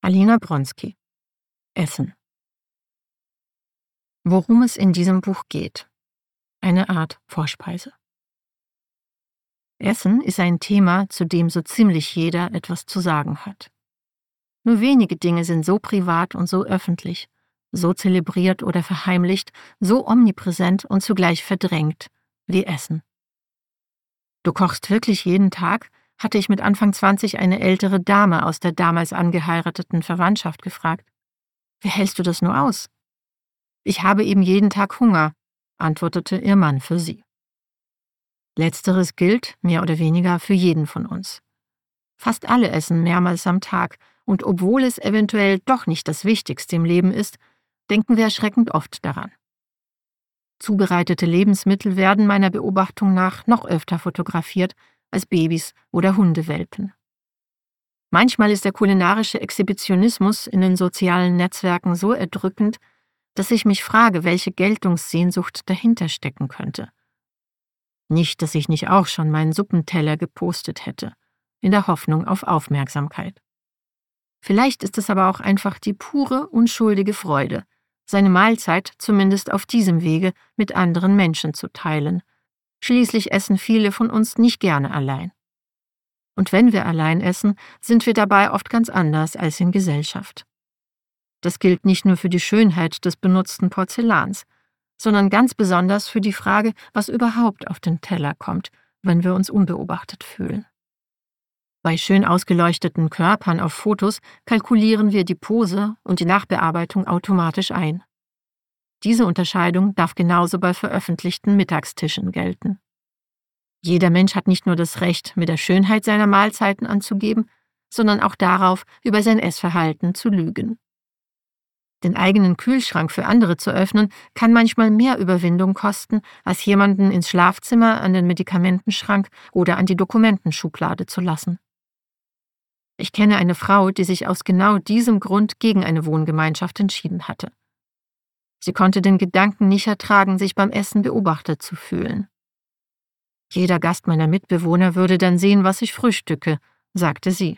Alina Bronski. Essen. Worum es in diesem Buch geht. Eine Art Vorspeise. Essen ist ein Thema, zu dem so ziemlich jeder etwas zu sagen hat. Nur wenige Dinge sind so privat und so öffentlich, so zelebriert oder verheimlicht, so omnipräsent und zugleich verdrängt wie Essen. »Du kochst wirklich jeden Tag?« hatte ich mit Anfang 20 eine ältere Dame aus der damals angeheirateten Verwandtschaft gefragt. »Wie hältst du das nur aus?« »Ich habe eben jeden Tag Hunger«, antwortete ihr Mann für sie. Letzteres gilt, mehr oder weniger, für jeden von uns. Fast alle essen mehrmals am Tag, und obwohl es eventuell doch nicht das Wichtigste im Leben ist, denken wir erschreckend oft daran. Zubereitete Lebensmittel werden meiner Beobachtung nach noch öfter fotografiert als Babys oder Hundewelpen. Manchmal ist der kulinarische Exhibitionismus in den sozialen Netzwerken so erdrückend, dass ich mich frage, welche Geltungssehnsucht dahinter stecken könnte. Nicht, dass ich nicht auch schon meinen Suppenteller gepostet hätte, in der Hoffnung auf Aufmerksamkeit. Vielleicht ist es aber auch einfach die pure, unschuldige Freude, seine Mahlzeit zumindest auf diesem Wege mit anderen Menschen zu teilen. Schließlich essen viele von uns nicht gerne allein. Und wenn wir allein essen, sind wir dabei oft ganz anders als in Gesellschaft. Das gilt nicht nur für die Schönheit des benutzten Porzellans, sondern ganz besonders für die Frage, was überhaupt auf den Teller kommt, wenn wir uns unbeobachtet fühlen. Bei schön ausgeleuchteten Körpern auf Fotos kalkulieren wir die Pose und die Nachbearbeitung automatisch ein. Diese Unterscheidung darf genauso bei veröffentlichten Mittagstischen gelten. Jeder Mensch hat nicht nur das Recht, mit der Schönheit seiner Mahlzeiten anzugeben, sondern auch darauf, über sein Essverhalten zu lügen. Den eigenen Kühlschrank für andere zu öffnen, kann manchmal mehr Überwindung kosten, als jemanden ins Schlafzimmer, an den Medikamentenschrank oder an die Dokumentenschublade zu lassen. Ich kenne eine Frau, die sich aus genau diesem Grund gegen eine Wohngemeinschaft entschieden hatte. Sie konnte den Gedanken nicht ertragen, sich beim Essen beobachtet zu fühlen. »Jeder Gast meiner Mitbewohner würde dann sehen, was ich frühstücke«, sagte sie.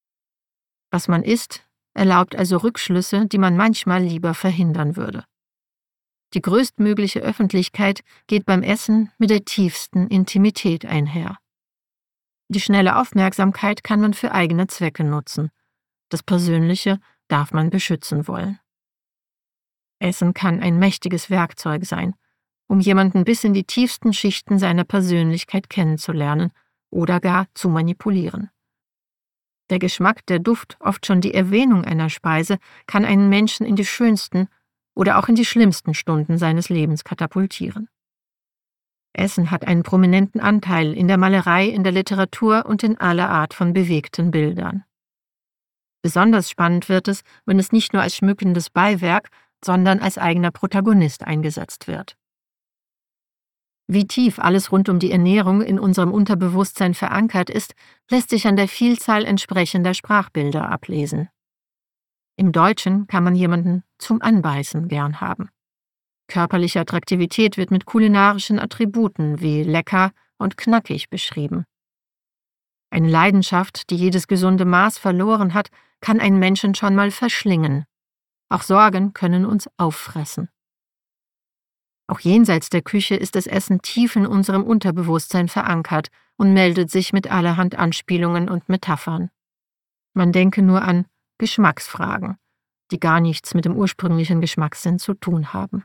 Was man isst, erlaubt also Rückschlüsse, die man manchmal lieber verhindern würde. Die größtmögliche Öffentlichkeit geht beim Essen mit der tiefsten Intimität einher. Die schnelle Aufmerksamkeit kann man für eigene Zwecke nutzen. Das Persönliche darf man beschützen wollen. Essen kann ein mächtiges Werkzeug sein, um jemanden bis in die tiefsten Schichten seiner Persönlichkeit kennenzulernen oder gar zu manipulieren. Der Geschmack, der Duft, oft schon die Erwähnung einer Speise, kann einen Menschen in die schönsten oder auch in die schlimmsten Stunden seines Lebens katapultieren. Essen hat einen prominenten Anteil in der Malerei, in der Literatur und in aller Art von bewegten Bildern. Besonders spannend wird es, wenn es nicht nur als schmückendes Beiwerk, sondern als eigener Protagonist eingesetzt wird. Wie tief alles rund um die Ernährung in unserem Unterbewusstsein verankert ist, lässt sich an der Vielzahl entsprechender Sprachbilder ablesen. Im Deutschen kann man jemanden zum Anbeißen gern haben. Körperliche Attraktivität wird mit kulinarischen Attributen wie lecker und knackig beschrieben. Eine Leidenschaft, die jedes gesunde Maß verloren hat, kann einen Menschen schon mal verschlingen. Auch Sorgen können uns auffressen. Auch jenseits der Küche ist das Essen tief in unserem Unterbewusstsein verankert und meldet sich mit allerhand Anspielungen und Metaphern. Man denke nur an Geschmacksfragen, die gar nichts mit dem ursprünglichen Geschmackssinn zu tun haben.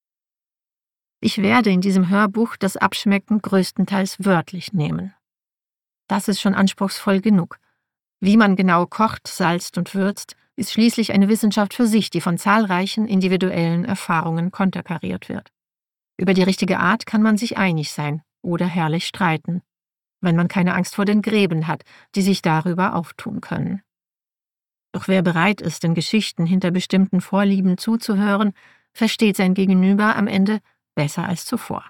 Ich werde in diesem Hörbuch das Abschmecken größtenteils wörtlich nehmen. Das ist schon anspruchsvoll genug. Wie man genau kocht, salzt und würzt, ist schließlich eine Wissenschaft für sich, die von zahlreichen individuellen Erfahrungen konterkariert wird. Über die richtige Art kann man sich einig sein oder herrlich streiten, wenn man keine Angst vor den Gräben hat, die sich darüber auftun können. Doch wer bereit ist, den Geschichten hinter bestimmten Vorlieben zuzuhören, versteht sein Gegenüber am Ende besser als zuvor.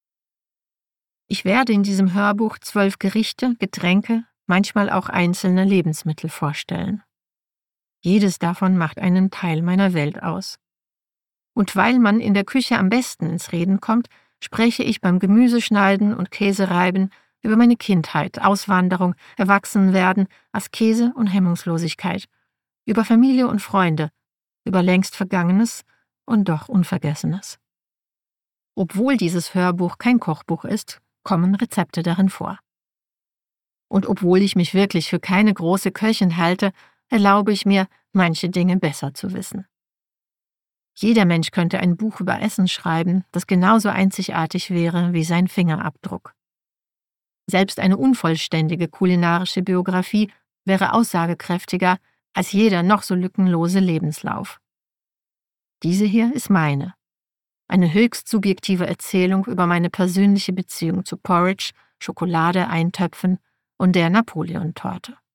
Ich werde in diesem Hörbuch 12 Gerichte, Getränke, manchmal auch einzelne Lebensmittel vorstellen. Jedes davon macht einen Teil meiner Welt aus. Und weil man in der Küche am besten ins Reden kommt, spreche ich beim Gemüseschneiden und Käsereiben über meine Kindheit, Auswanderung, Erwachsenwerden, Askese und Hemmungslosigkeit über Familie und Freunde, über längst Vergangenes und doch Unvergessenes. Obwohl dieses Hörbuch kein Kochbuch ist, kommen Rezepte darin vor. Und obwohl ich mich wirklich für keine große Köchin halte, erlaube ich mir, manche Dinge besser zu wissen. Jeder Mensch könnte ein Buch über Essen schreiben, das genauso einzigartig wäre wie sein Fingerabdruck. Selbst eine unvollständige kulinarische Biografie wäre aussagekräftiger als jeder noch so lückenlose Lebenslauf. Diese hier ist meine. Eine höchst subjektive Erzählung über meine persönliche Beziehung zu Porridge, Schokolade, Eintöpfen und der Napoleon-Torte.